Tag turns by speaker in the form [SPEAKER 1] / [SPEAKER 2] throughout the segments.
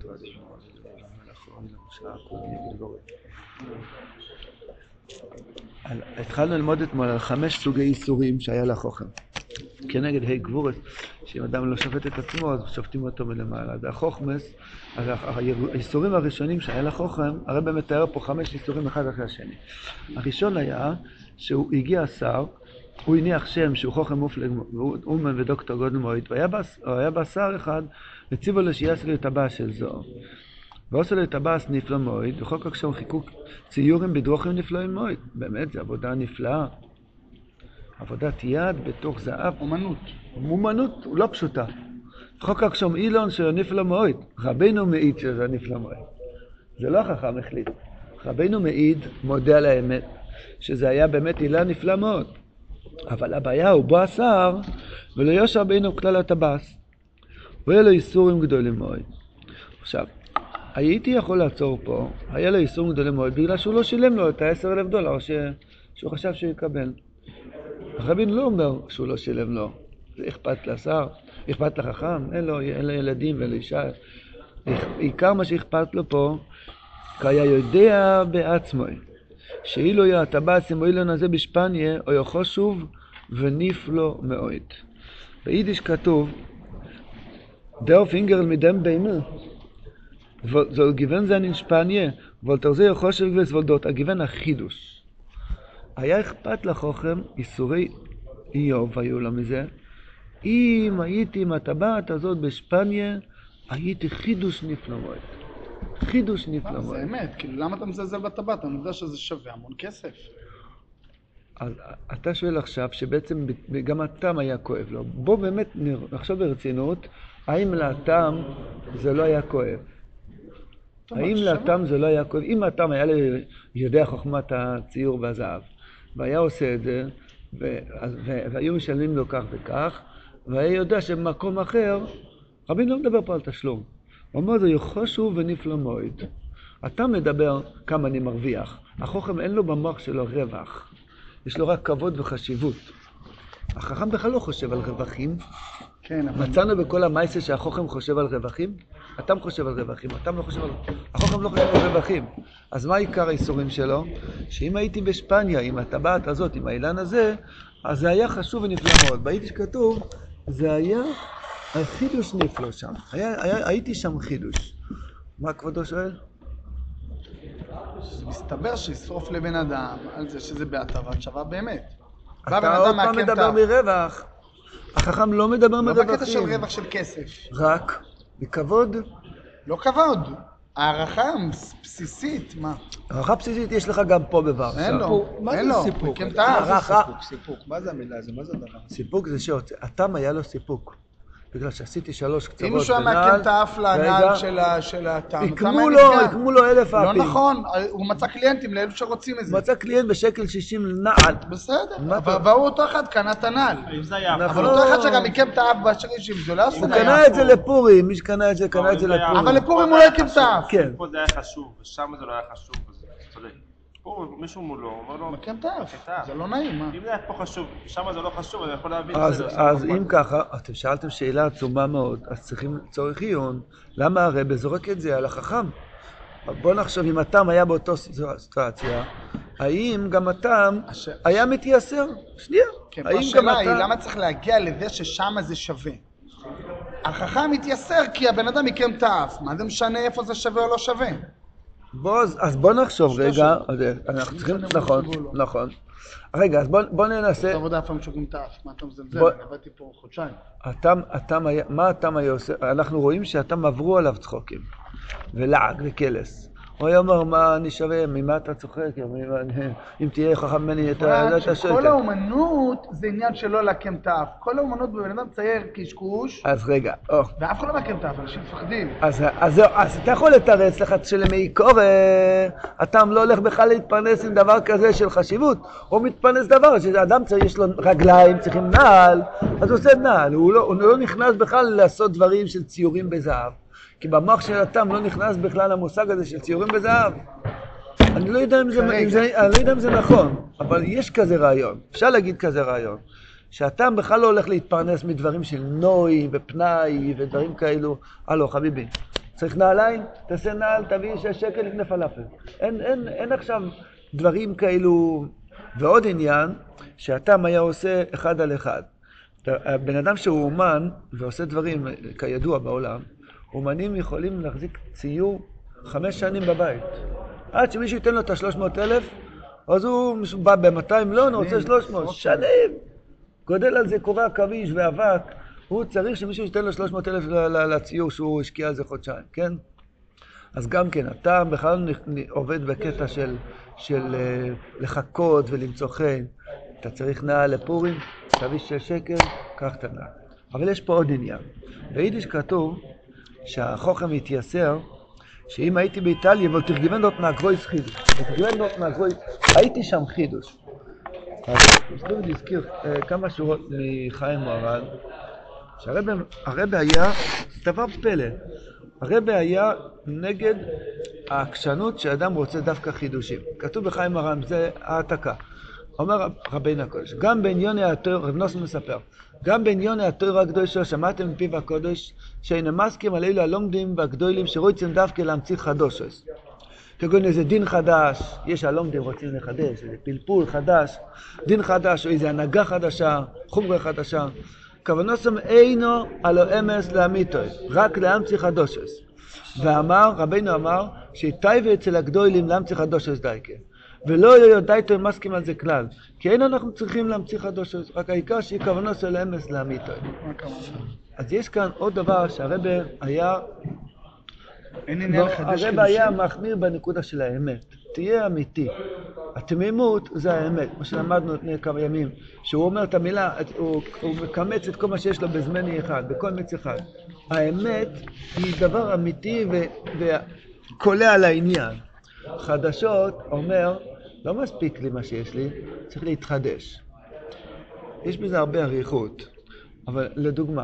[SPEAKER 1] התחלנו ללמוד אתמול על 5 סוגי איסורים שהיה לחוכם. כנגד ה' גבורת, שאם אדם לא שופט את עצמו, אז שופטים אותו מלמעלה. אז החוכמס, האיסורים הראשונים שהיה לחוכם, הרי באמת תאר פה 5 איסורים אחד אחרי השני. הראשון היה שהוא הגיע שר, הוא הניח שם שהוא חוכם מופלג, הוא אומן ודוקטור גודל מועד, והיה בא שר אחד, וציבו לו שיעשה לו את הבא של זו. ועושה לו את הבא נפלא מועד, וכל כך שם חיכו ציורים בדרוכים נפלאים מועד. באמת, זו עבודה נפלאה. עבודת יד בתוך זהב. אומנות, הוא לא פשוטה. וכל כך שם אילון של נפלא מועד. רבינו מעיד שזה נפלא מועד. זה לא החכם החליט. רבינו מעיד, מודה על האמת, שזה היה באמת אילה נפלא מאוד. אבל הבעיה הוא בוא השר, ולא יושר בינו כלל הטבס. והיה לו איסורים גדולים מאוד. עכשיו, הייתי יכול לעצור פה, היה לו איסורים גדולים מאוד, בגלל שהוא לא שילם לו את $10,000 שהוא חשב שהוא יקבל. הרבין לא אומר שהוא לא שילם לו. זה אכפת לשר, אכפת לחכם, אין לו ילדים ואין לו אישה. עיקר מה שאכפת לו פה, כי היה יודע בעצמו, שאילו היה הטבס עם אילון הזה בשפניה, או יכול שוב ונפלו מאוד. ביידיש כתוב, דאו פינגרל מדם בינו, זול גיוון זה אין שפניה, וולטר זה יכול שוב וסבולדות, הגיוון החידוש. היה אכפת לחוכם, איסורי איוב היו לו מזה, אם הייתי עם הטבעת הזאת בשפניה, הייתי חידוש נפלא מאוד. חידוש נפלא מאוד.
[SPEAKER 2] זה אמת, כאילו למה אתה מזלזל בטבעת? אני יודע שזה שווה המון כסף.
[SPEAKER 1] אז אתה שואל עכשיו שבעצם גם הטעם היה כואב לו. בוא באמת נחשוב ברצינות, האם לטעם זה לא היה כואב? האם לטעם זה לא היה כואב? אם הטעם היה יודע חוכמת הציור והזהב, והיה עושה את זה, והיו משלמים לו כך וכך, והיה יודע שבמקום אחר, רבין לא מדבר פה על תשלום. הוא אומר, זה יחושו ונפלא מועד. אתה מדבר כמה אני מרוויח. החוכם אין לו במוח שלו רווח. יש לו רק כבוד וחשיבות. החכם בכלל לא חושב על רווחים.
[SPEAKER 2] כן, אבל...
[SPEAKER 1] מצאנו בכל המייסה שהחוכם חושב על רווחים? אתה חושב על רווחים, אתה לא חושב על... החוכם לא חושב על רווחים. אז מה עיקר האיסורים שלו? שאם הייתי בשפניה עם הטבעת הזאת, עם האילן הזה, אז זה היה חשוב ונפלא מאוד. ביידיש כתוב, זה היה... החידוש נפלא שם. הייתי שם חידוש. מה כבודו שואל?
[SPEAKER 2] מסתבר שישרוף לבן אדם על זה שזה בהטבת שווה באמת.
[SPEAKER 1] אתה עוד פעם מדבר מרווח. החכם לא מדבר מרווחים.
[SPEAKER 2] לא בקטע של רווח של כסף.
[SPEAKER 1] רק בכבוד.
[SPEAKER 2] לא כבוד. הערכה בסיסית, מה?
[SPEAKER 1] הערכה בסיסית יש לך גם פה בוורשה.
[SPEAKER 2] אין לו.
[SPEAKER 3] מה זה סיפוק? סיפוק. מה זה המילה? מה זה הדבר?
[SPEAKER 1] סיפוק זה שהתם היה לו סיפוק. בגלל שעשיתי 3 קצוות
[SPEAKER 2] אם הוא שם מעקם את האף לנעל של הטעם,
[SPEAKER 1] יקמו לו 1,000 אפים.
[SPEAKER 2] לא נכון, הוא מצא קליינטים לאלו שרוצים את זה.
[SPEAKER 1] הוא מצא קליינט בשקל 60 לנעל.
[SPEAKER 2] בסדר, והוא אותו אחד קנה את הנעל. אבל אותו אחד שגם יקם את האף בשקל 60, זה לא עשו.
[SPEAKER 1] הוא קנה את זה לפורים, מי שקנה את זה, קנה את זה לפורים.
[SPEAKER 2] אבל לפורים הוא לא יקם את האף.
[SPEAKER 1] כן.
[SPEAKER 4] פה זה היה חשוב, ושם זה לא היה חשוב, אז צודק. פה מישהו מולו, אומר לו...
[SPEAKER 2] מקם את האף, זה לא נעים, מה?
[SPEAKER 4] אם זה היה פה חשוב, שם זה לא חשוב, אני יכול להבין את זה.
[SPEAKER 1] אז אם ככה, אתם שאלתם שאלה עצומה מאוד, אז צריכים צורך עיון, למה הרב זורק את זה על החכם? בוא נחשוב, אם הטעם היה באותו סיטואציה, האם גם הטעם היה מתייסר? שנייה.
[SPEAKER 2] כן, השאלה היא, למה צריך להגיע לזה ששם זה שווה? החכם מתייסר כי הבן אדם יקם את האף, מה זה משנה איפה זה שווה או לא שווה?
[SPEAKER 1] אז בוא נחשוב רגע, אנחנו צריכים, נכון. רגע, אז בוא ננסה...
[SPEAKER 2] אתה עבודה אף פעם שוגעים את האף, מה אתה מזלזל? אני עבדתי פה חודשיים.
[SPEAKER 1] מה התם היה עושה? אנחנו רואים שהתם עברו עליו צחוקים, ולעג וקלס. הוא היה אומר, מה אני שווה, ממה אתה צוחק? אם תהיה חכם ממני, אתה שואל.
[SPEAKER 2] כל האומנות זה עניין שלא להקם את האף. כל האומנות בבן אדם צייר קשקוש.
[SPEAKER 1] אז רגע,
[SPEAKER 2] ואף אחד לא להקם את האף, אנשים מפחדים.
[SPEAKER 1] אז אתה יכול לתרץ לך שלמעיקור, התם לא הולך בכלל להתפרנס עם דבר כזה של חשיבות. הוא מתפרנס דבר, שאדם יש לו רגליים, צריכים נעל, אז הוא עושה נעל. הוא לא נכנס בכלל לעשות דברים של ציורים בזהב. כי במוח של התם לא נכנס בכלל המושג הזה של ציורים בזהב. אני לא יודע אם זה נכון, אבל יש כזה רעיון. אפשר להגיד כזה רעיון. שהתם בכלל לא הולך להתפרנס מדברים של נוי ופנאי ודברים כאלו. הלו, חביבי, צריך נעליים? תעשה נעל, תביא 6 שקל לפני פלאפל. אין עכשיו דברים כאלו. ועוד עניין, שהתם היה עושה 1 על 1. הבן אדם שהוא אומן ועושה דברים כידוע בעולם, אומנים יכולים להחזיק ציור 5 שנים בבית. עד שמישהו ייתן לו את ה-300,000, אז הוא בא ב-200 מיליון, הוא רוצה 300 שנים. גודל על זה קובע כביש ואבק, הוא צריך שמישהו ייתן לו 300,000 לציור שהוא השקיע על זה חודשיים, כן? אז גם כן, אתה בכלל עובד בקטע של לחכות ולמצוא חן. אתה צריך נעל לפורים, תביא 6 שקל, קח את הנעל. אבל יש פה עוד עניין. ביידיש כתוב שהחוכם התייסר, שאם הייתי באיטליה ותרגמן דות מהגרויס חידוש. ותרגמן דות מהגרויס, הייתי שם חידוש. אז מסלוב להזכיר כמה שורות מחיים מוהר"ן, שהרבי היה דבר פלא. הרבי היה נגד העקשנות שאדם רוצה דווקא חידושים. כתוב בחיים מוהר"ן, זה העתקה. אומר רבינו הקודש, גם בעניוני התורה, רב נוסון מספר, גם בעניוני התורה הקדושה שמעתם מפיו הקודש, שאינם מסכים על אלו הלומדים והגדולים שרוצים דווקא להמציא חדושות. כגון איזה דין חדש, יש הלומדים רוצים לחדש, איזה פלפול חדש, דין חדש או איזה הנהגה חדשה, חומרה חדשה. כוונוסם אינו הלא אמס לאמיתוי, רק להמציא חדושות. ואמר, רבינו אמר, שטייבה אצל הגדולים להמציא חדושות דייקה. ולא יודעיתו אם מסכים על זה כלל. כי אין אנחנו צריכים להמציא חדושות, רק העיקר שהיא כוונות של אמס לאמיתו. אז יש כאן עוד דבר שהרבי היה... הרבי היה מחמיר בנקודה של האמת. תהיה אמיתי. התמימות זה האמת. מה שלמדנו לפני כמה ימים. שהוא אומר את המילה, הוא מקמץ את כל מה שיש לו בזמני אחד, בכל מצ אחד. האמת היא דבר אמיתי וקולע על העניין. חדשות אומר, לא מספיק לי מה שיש לי, צריך להתחדש. יש בזה הרבה אריכות, אבל לדוגמה,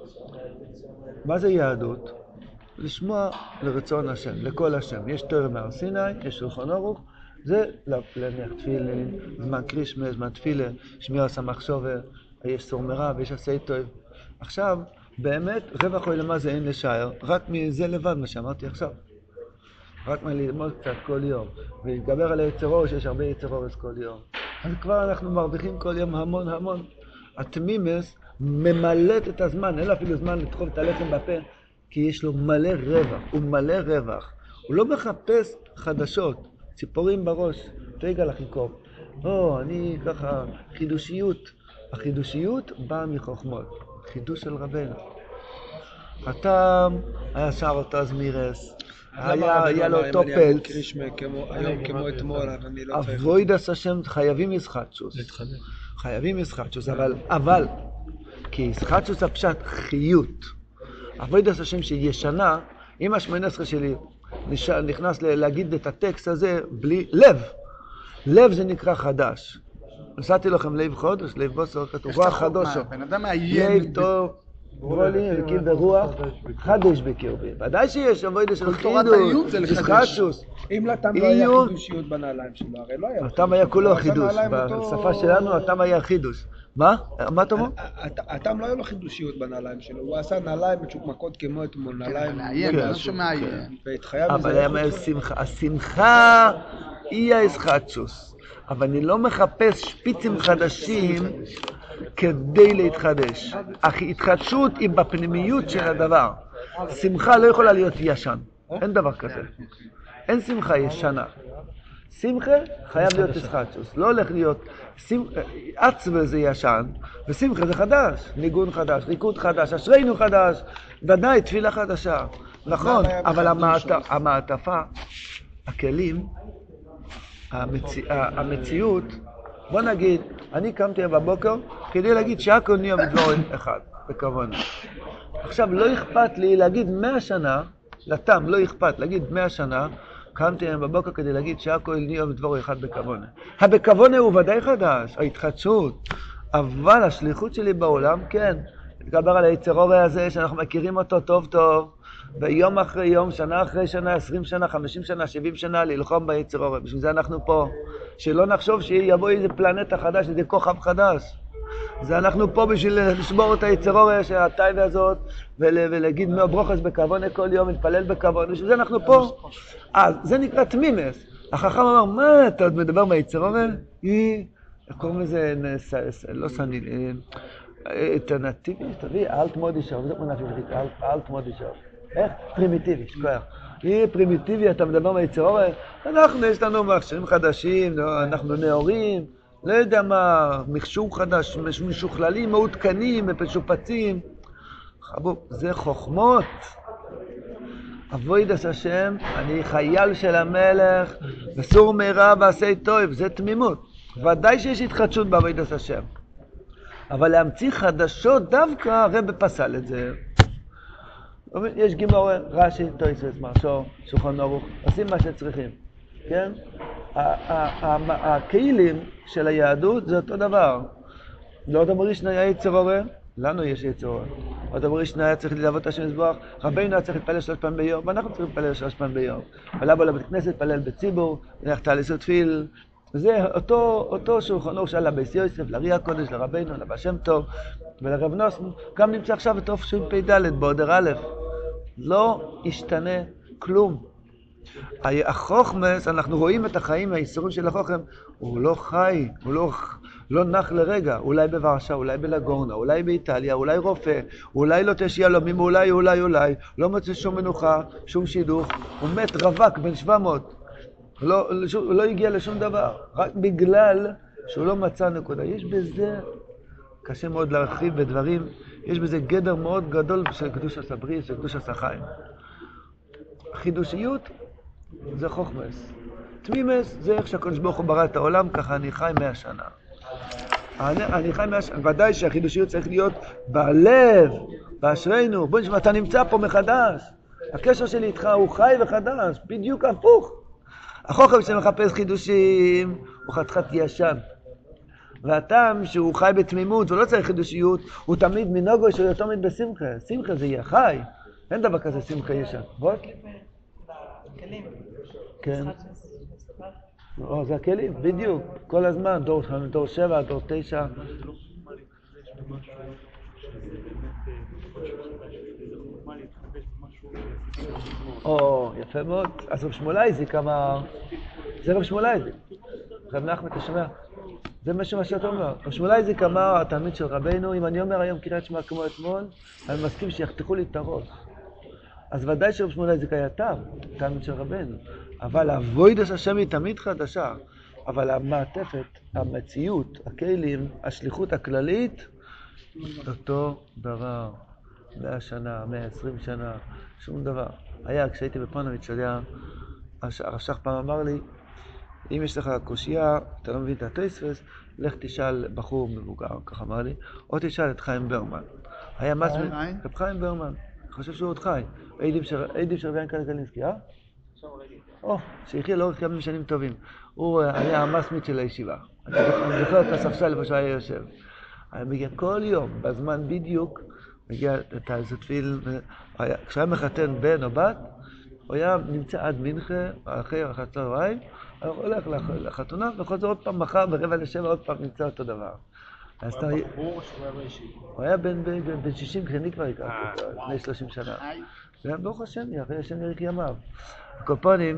[SPEAKER 1] מה זה יהדות? לשמוע לרצון השם, לכל השם. יש תורה מהר סיני, יש שולחן ערוך, זה להניח תפילין, זמן קרישמה, זמן תפילה, שמירה סמחשובה, יש סור מרע ויש עשי טוב. עכשיו, באמת, רווח או למה זה אין לשער, רק מזה לבד מה שאמרתי עכשיו. רק מללמוד קצת כל יום, ולהתגבר על היצרו שיש הרבה יצרו כל יום. אז כבר אנחנו מרוויחים כל יום המון המון. התמימס ממלאת את הזמן, אין לו אפילו זמן לדחוף את הלחם בפה, כי יש לו מלא רווח, הוא מלא רווח. הוא לא מחפש חדשות, ציפורים בראש, תרגע לחיקוב. אני ככה, חידושיות. החידושיות באה מחוכמות, חידוש של רבנו. התם היה שר אותו זמירס, היה לו אותו פלץ.
[SPEAKER 3] היום כמו אתמול, אני לא צריך...
[SPEAKER 1] אבוידס השם חייבים ישחטשוס. חייבים ישחטשוס, אבל, כי ישחטשוס הפשט חיות. אבוידס השם שישנה, אם ה-18 שלי נכנס להגיד את הטקסט הזה בלי לב. לב זה נקרא חדש. נשאתי לכם לב חודש, לב בוסר, כתוב רוח חדושו. לב טוב. ברולי, וקים ברוח, חדש בקרבי. ודאי שיש אבוידס של חידוש, ישחטשוס.
[SPEAKER 3] אם לתם לא היה חידושיות בנעליים שלו, הרי לא היה.
[SPEAKER 1] התם היה כולו חידוש. בשפה שלנו התם היה חידוש. מה? מה אתה אומר?
[SPEAKER 3] התם לא היה לו חידושיות בנעליים שלו. הוא עשה נעליים מצ'וקמקות כמו אתמול, נעליים...
[SPEAKER 1] אבל השמחה היא הישחטשוס. אבל אני לא מחפש שפיצים חדשים כדי להתחדש. ההתחדשות היא בפנימיות של הדבר. שמחה לא יכולה להיות ישן. אין דבר כזה. אין שמחה ישנה. שמחה חייב להיות ישחטשוס. לא הולך להיות... עצבה זה ישן, ושמחה זה חדש. ניגון חדש, ריקוד חדש, אשרינו חדש. ודאי, תפילה חדשה. נכון, אבל המעטפה, הכלים, המציאות, בוא נגיד, אני קמתי בבוקר כדי להגיד שהכל נהיה בדבר אחד, בכוונה. עכשיו, לא אכפת לי להגיד 100 שנה, לתם לא אכפת להגיד 100 שנה, קמתי בבוקר כדי להגיד שהכל נהיה בדבר אחד בכוונה. הבכוונה הוא ודאי חדש, ההתחדשות, אבל השליחות שלי בעולם, כן, להתגבר על היצרור הזה שאנחנו מכירים אותו טוב טוב, ויום אחרי יום, שנה אחרי שנה, 20 שנה, 50 שנה, 70 שנה, ללחום ביצרור. בשביל זה אנחנו פה. שלא נחשוב שיבוא איזה פלנטה חדש, איזה כוכב חדש. זה אנחנו פה בשביל לשבור את היצרור של הטייבה הזאת, ולהגיד ברוכס בכוונה כל יום, להתפלל בכוונה, בשביל זה אנחנו פה. אז זה נקרא תמימס. החכם אמר, מה אתה עוד מדבר מהיצרור? איך קוראים לזה, לא סני, אלטרנטיבי, תביא, אלט מודישר, וזה כמו נפי בחיק, אלט מודישר. איך? פרימיטיבי, שכוח. פרימיטיבי, אתה מדבר מהיצרור? אנחנו, יש לנו מכשירים חדשים, אנחנו נאורים, לא יודע מה, מכשור חדש, משוכללים, מעודכנים, משופצים. חבוב, זה חוכמות. אבוידס השם, אני חייל של המלך, וסור מרע ועשה טוב, זה תמימות. ודאי שיש התחדשות באבוידס השם. אבל להמציא חדשות דווקא, הרב פסל את זה. יש גימור, רש"י, תוספות, מרשו, שולחן ערוך, עושים מה שצריכים, כן? הכלים של היהדות זה אותו דבר. לא דבר ראשון היה יצר אורה, לנו יש יצר אורה. עוד דבר ראשון היה צריך לעבוד את השם יזבח, רבינו היה צריך להתפלל 3 פעמים ביום, ואנחנו צריכים להתפלל 3 פעמים ביום. ולבוא לבית כנסת, להתפלל בציבור, ללכת לעשות תפיל. וזה אותו שולחן ערוך של הבייס יוסף, לארי הקודש, לרבינו, לבא שם טוב, ולרב נוסן, גם נמצא עכשיו את אוף שפ"ד בעודר א'. לא ישתנה כלום. החוכמס, אנחנו רואים את החיים, האיסורים של החוכם, הוא לא חי, הוא לא נח לרגע, אולי בוורשה, אולי בלגורנה, אולי באיטליה, אולי רופא, אולי לא תשי יהלומים, אולי, לא מוצא שום מנוחה, שום שידוך, הוא מת רווק בן 700, לא הגיע לשום דבר, רק בגלל שהוא לא מצא נקודה. יש בזה, קשה מאוד להרחיב בדברים, יש בזה גדר מאוד גדול של קדוש הסברי, של קדוש הסחיים. חידושיות זה חוכמס. תמימס זה איך שהקדוש ברוך הוא ברא את העולם, ככה אני חי 100 שנה. אני חי 100 שנה, ודאי שהחידושיות צריך להיות בלב, באשרינו. בוא נשמע, אתה נמצא פה מחדש. הקשר שלי איתך הוא חי וחדש, בדיוק הפוך. החוכם שמחפש חידושים הוא חתיכת ישן. והטעם שהוא חי בתמימות ולא צריך חידושיות, הוא תמיד מנוגו שהוא תמיד בשמחה. שמחה זה יהיה חי. אין דבר כזה שמחה ישן. בוא?
[SPEAKER 5] כלים.
[SPEAKER 1] כן. זה הכלים, בדיוק. כל הזמן, דור 7, דור 9. יפה מאוד. אז רב שמואלייזיק אמר, זה רב שמואלייזיק. רב נחמן, אתה שומע? זה מה שאתה אומר. רב שמואלייזיק אמר, התלמיד של רבנו, אם אני אומר היום קריאת שמע כמו אתמול, אני מסכים שיחתכו לי את הראש. אז ודאי שרב שמואלייזיק היה תלמיד של רבנו. אבל אבוידס השם היא תמיד חדשה. אבל המעטפת, המציאות, הכלים, השליחות הכללית, אותו דבר. 100 שנה, 120 שנה, שום דבר. היה, כשהייתי בפונוביץ' היה, הרש"ך פעם אמר לי, אם יש לך קושייה, אתה לא מבין את התוספות, לך תשאל בחור מבוגר, כך אמר לי, או תשאל את חיים ברמן. היה מסמין, רב חיים ברמן, אני חושב שהוא עוד חי. עדים של רבי ינקלה גלינסקי, שהחיה לאורך כמה שנים טובים. הוא היה המסמית של הישיבה. אני זוכר את הספסל איפה שהוא היה יושב. היה מגיע כל יום, בזמן בדיוק, מגיע את הזטפיל, כשהיה מחתן בן או בת, הוא היה נמצא עד מנחה, אחרי הצהריים, הוא הולך לחתונה, וחוזר עוד פעם מחר, ב6:45 עוד פעם נמצא אותו דבר. הוא היה בן 60, כשאני כבר הכרתי אותו, לפני 30 שנה. ברוך השם, אחרי השם יאריך ימיו. הקופונים,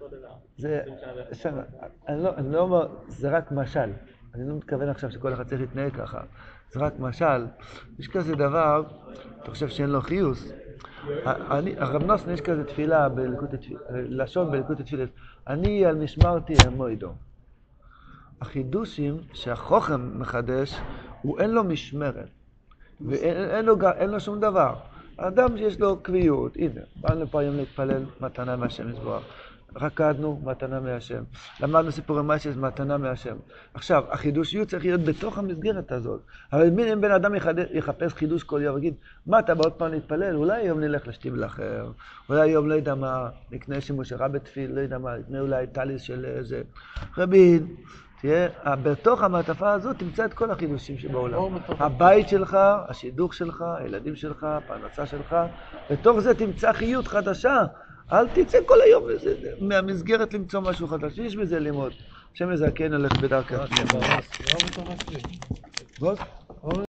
[SPEAKER 1] אני לא אומר, זה רק משל. אני לא מתכוון עכשיו שכל אחד צריך להתנהג ככה. זה רק משל. יש כזה דבר, אתה חושב שאין לו חיוס. הרב נוסן יש כזה תפילה, לשון בליקוט התפילת. אני על משמרתי המועדו. החידושים שהחוכם מחדש, הוא אין לו משמרת. ואין לו שום דבר. האדם שיש לו קביעות, הנה, באנו לפה היום להתפלל, מתנה מהשם יזבח. רקדנו, מתנה מהשם. למדנו סיפורי מייסס, מתנה מהשם. עכשיו, החידושיות צריך להיות בתוך המסגרת הזאת. אבל אם בן אדם יחפש חידוש כל יום ויגיד, מה אתה בעוד פעם להתפלל? אולי היום נלך לשתיבל אחר. אולי היום לא יודע מה, נקנה שימוש רע בתפיל, לא יודע מה, נקנה אולי טליס של איזה רבין. תהיה, בתוך המעטפה הזאת תמצא את כל החידושים שבעולם. הבית שלך, השידוך שלך, הילדים שלך, הפרנסה שלך. בתוך זה תמצא חיות חדשה. אל תצא כל היום מהמסגרת למצוא משהו חדש. יש בזה לימוד. השם יזכנו הולך בדרכך. אורן